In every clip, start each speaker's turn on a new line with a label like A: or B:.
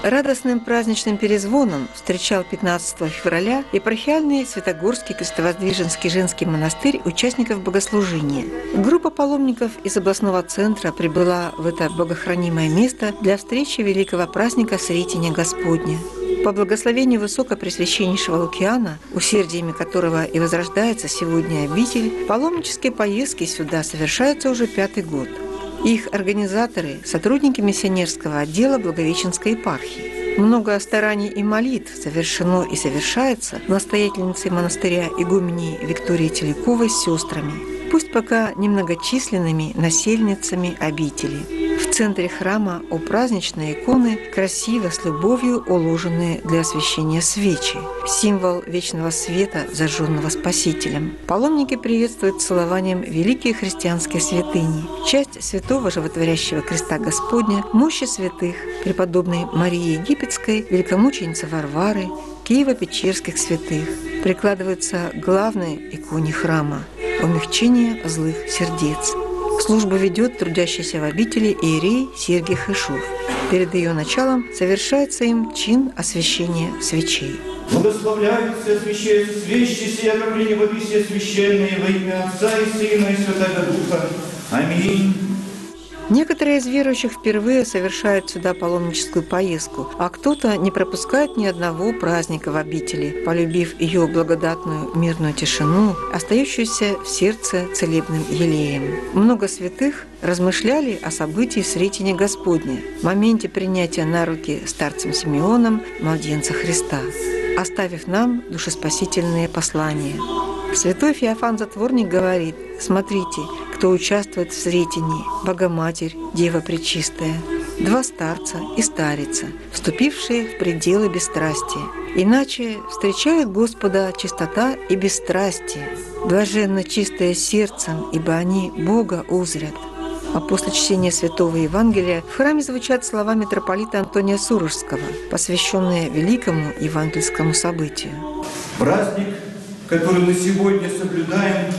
A: Радостным праздничным перезвоном встречал 15 февраля епархиальный Святогорский крестовоздвиженский женский монастырь участников богослужения. Группа паломников из областного центра прибыла в это богохранимое место для встречи великого праздника Сретения Господня. По благословению Высокопресвященнейшего Лукиана, усердиями которого и возрождается сегодня обитель, паломнические поездки сюда совершаются уже 5-й год. Их организаторы – сотрудники миссионерского отдела Благовещенской епархии. Много стараний и молитв совершено и совершается настоятельницей монастыря игуменей Викторией Теляковой с сестрами, пусть пока немногочисленными насельницами обители. В центре храма у праздничной иконы красиво, с любовью уложенные для освящения свечи, символ вечного света, зажженного Спасителем. Паломники приветствуют целованием великие христианские святыни, часть святого животворящего креста Господня, мощи святых, преподобной Марии Египетской, великомученицы Варвары, Киево-Печерских святых. Прикладываются к главной иконе храма – умягчение злых сердец. Службу ведет трудящийся в обители иерей Сергий Хышов. Перед ее началом совершается им чин освящения свечей.
B: Благословляются и освящаются свечи сия окропления воды все священные во имя Отца и Сына и Святого Духа. Аминь.
A: Некоторые из верующих впервые совершают сюда паломническую поездку, а кто-то не пропускает ни одного праздника в обители, полюбив ее благодатную мирную тишину, остающуюся в сердце целебным елеем. Много святых размышляли о событии Сретения Господня, моменте принятия на руки старцем Симеоном младенца Христа, оставив нам душеспасительные послания. Святой Феофан Затворник говорит: «Смотрите, кто участвует в Сретении: Богоматерь, Дева Пречистая, 2 старца и старица, вступившие в пределы бесстрастия. Иначе встречают Господа чистота и бесстрастие. Блаженно чистое сердцем, ибо они Бога узрят». А после чтения Святого Евангелия в храме звучат слова митрополита Антония Сурожского, посвященные великому евангельскому событию.
B: Праздник, который мы сегодня соблюдаем,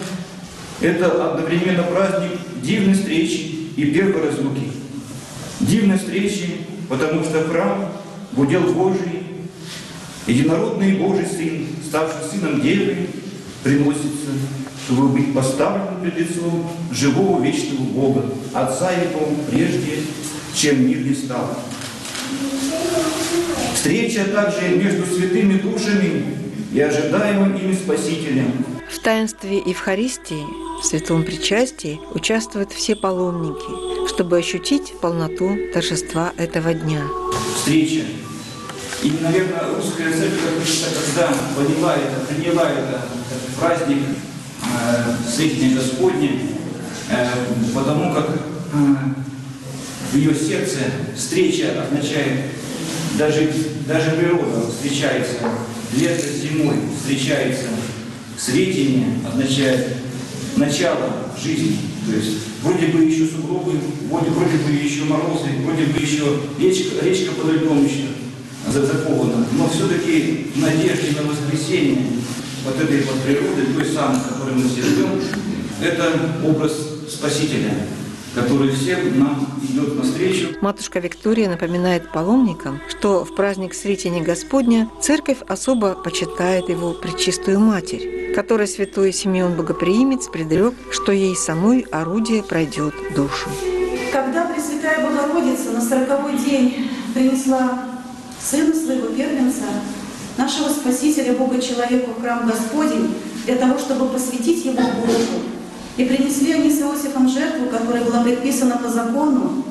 B: это одновременно праздник дивной встречи и первой разлуки. Дивной встречи, потому что храм – удел Божий, единородный Божий Сын, ставший Сыном Девы, приносится, чтобы быть поставлен пред лицом живого вечного Бога, Отца Его, прежде, чем мир не стал. Встреча также между святыми душами и ожидаемым ими Спасителем.
A: В таинстве Евхаристии, в святом причастии участвуют все паломники, чтобы ощутить полноту торжества этого дня.
B: Встреча. И, наверное, русская церковь, когда приняла это праздник Сретения Господня, потому как в ее сердце встреча означает, даже природа встречается, лето с зимой встречается, Сретение означает начало жизни. То есть вроде бы еще сугробы, вроде бы еще морозы, вроде бы еще речка под льдом еще закована, но все-таки в надежде на воскресение вот этой вот природы, той самой, которой мы все ждем, это образ Спасителя, который всем нам идет навстречу.
A: Матушка Виктория напоминает паломникам, что в праздник Сретения Господня Церковь особо почитает его Пречистую Матерь, которой святой Симеон Богоприимец предрек, что ей самой орудие пройдет душу.
C: Когда Пресвятая Богородица на 40-й день принесла Сына Своего Первенца, нашего Спасителя, Бога-человеку, в храм Господень, для того, чтобы посвятить Его Богу, и принесли они с Иосифом жертву, которая была предписана по закону,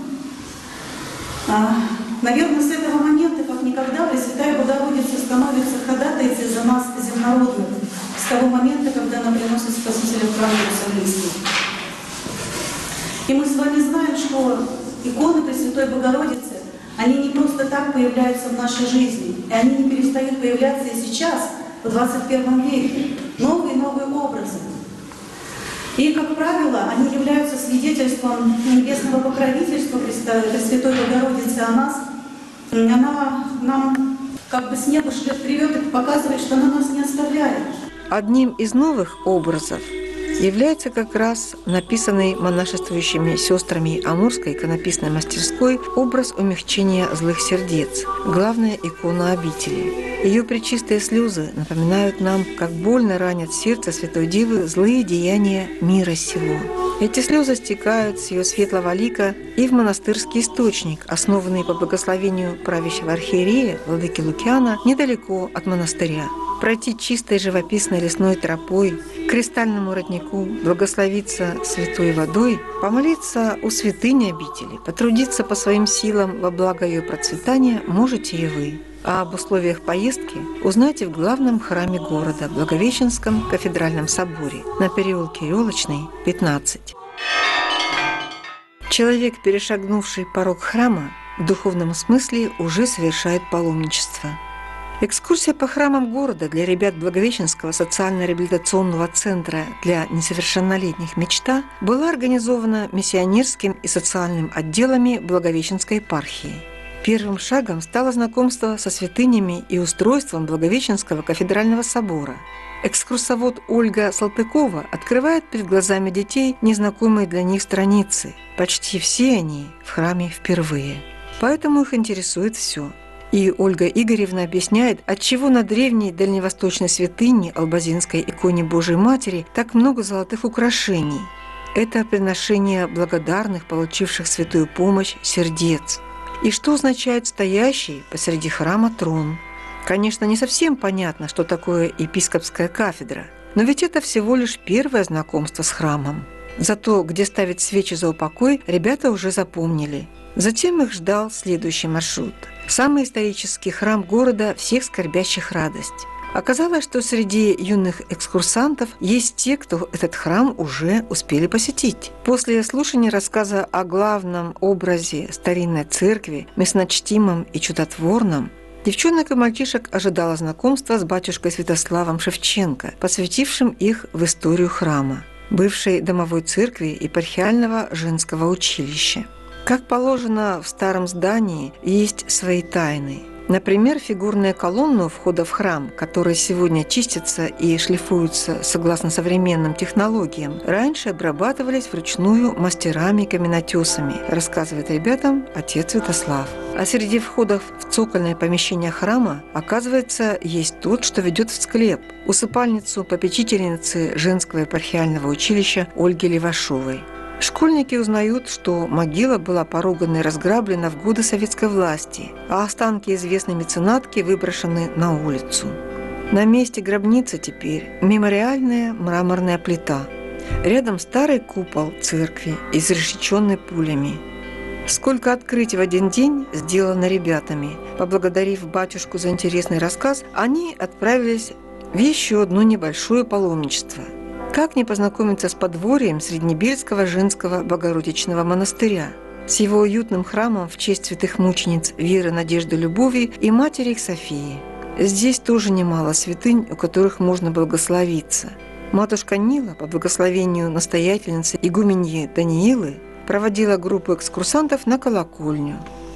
C: наверное, с этого момента, как никогда, Пресвятая Богородица становится ходатайцей за нас, земнородных, с того момента, когда она приносит Спасителя в храм Иерусалимский. И мы с вами знаем, что иконы Пресвятой Богородицы, они не просто так появляются в нашей жизни, и они не перестают появляться и сейчас, в 21 веке, новые и новые образы. И, как правило, они являются свидетельством небесного покровительства Пресвятой Богородицы о нас. Она нам как бы с неба шлет привет и показывает, что она нас не оставляет.
A: Одним из новых образов является как раз написанный монашествующими сестрами Амурской иконописной мастерской образ умягчения злых сердец, главная икона обители. Ее пречистые слезы напоминают нам, как больно ранят сердце Святой Девы злые деяния мира сего. Эти слезы стекают с ее светлого лика и в монастырский источник, основанный по благословению правящего архиерея владыки Лукиана недалеко от монастыря. Пройти чистой живописной лесной тропой к кристальному роднику, благословиться святой водой, помолиться у святыни обители, потрудиться по своим силам во благо ее процветания можете и вы. А об условиях поездки узнайте в главном храме города, Благовещенском кафедральном соборе, на переулке Ёлочный, 15. Человек, перешагнувший порог храма, в духовном смысле уже совершает паломничество. Экскурсия по храмам города для ребят Благовещенского социально-реабилитационного центра для несовершеннолетних «Мечта» была организована миссионерским и социальным отделами Благовещенской епархии. Первым шагом стало знакомство со святынями и устройством Благовещенского кафедрального собора. Экскурсовод Ольга Салтыкова открывает перед глазами детей незнакомые для них страницы. Почти все они в храме впервые. Поэтому их интересует все. И Ольга Игоревна объясняет, отчего на древней дальневосточной святыне Албазинской иконе Божией Матери так много золотых украшений. Это приношение благодарных, получивших святую помощь, сердец. И что означает стоящий посреди храма трон? Конечно, не совсем понятно, что такое епископская кафедра, но ведь это всего лишь первое знакомство с храмом. Зато где ставить свечи за упокой, ребята уже запомнили. Затем их ждал следующий маршрут. Самый исторический храм города всех скорбящих радость. Оказалось, что среди юных экскурсантов есть те, кто этот храм уже успели посетить. После слушания рассказа о главном образе старинной церкви, мясночтимом и чудотворном, девчонок и мальчишек ожидало знакомство с батюшкой Святославом Шевченко, посвятившим их в историю храма, бывшей домовой церкви епархиального женского училища. Как положено, в старом здании есть свои тайны. Например, фигурные колонны у входа в храм, которые сегодня чистятся и шлифуются согласно современным технологиям, раньше обрабатывались вручную мастерами-каменотесами, рассказывает ребятам отец Святослав. А среди входов в цокольное помещение храма, оказывается, есть тот, что ведет в склеп, усыпальницу попечительницы женского епархиального училища Ольги Левашовой. Школьники узнают, что могила была поругана и разграблена в годы советской власти, а останки известной меценатки выброшены на улицу. На месте гробницы теперь мемориальная мраморная плита. Рядом старый купол церкви, изрешеченный пулями. Сколько открытий в один день сделано ребятами. Поблагодарив батюшку за интересный рассказ, они отправились в еще одно небольшое паломничество. Как не познакомиться с подворьем Среднебельского женского Богородичного монастыря, с его уютным храмом в честь святых мучениц Веры, Надежды, Любови и матери их Софии. Здесь тоже немало святынь, у которых можно благословиться. Матушка Нила, по благословению настоятельницы игуменьи Даниилы, проводила группу экскурсантов на колокольню.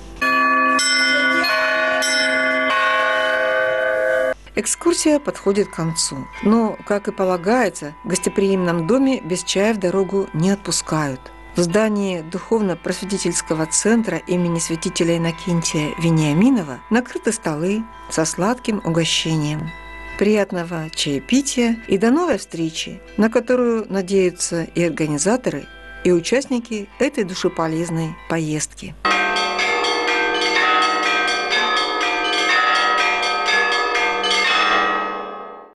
A: Экскурсия подходит к концу, но, как и полагается, в гостеприимном доме без чая в дорогу не отпускают. В здании духовно-просветительского центра имени святителя Иннокентия Вениаминова накрыты столы со сладким угощением. Приятного чаепития и до новой встречи, на которую надеются и организаторы, и участники этой душеполезной поездки.